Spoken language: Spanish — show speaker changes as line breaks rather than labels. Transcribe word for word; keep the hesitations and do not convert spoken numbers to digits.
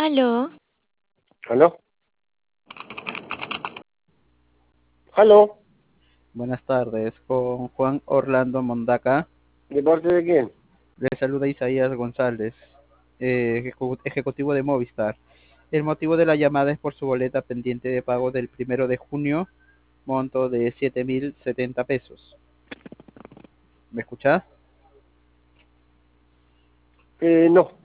Aló,
¿Aló? ¿Aló?
Buenas tardes, con Juan Orlando Mondaca.
¿De parte de quién?
Le saluda Isaías González, eh, ejecu- ejecutivo de Movistar. El motivo de la llamada es por su boleta pendiente de pago del primero de junio, monto de siete mil setenta pesos. ¿Me escuchás?
Eh, no.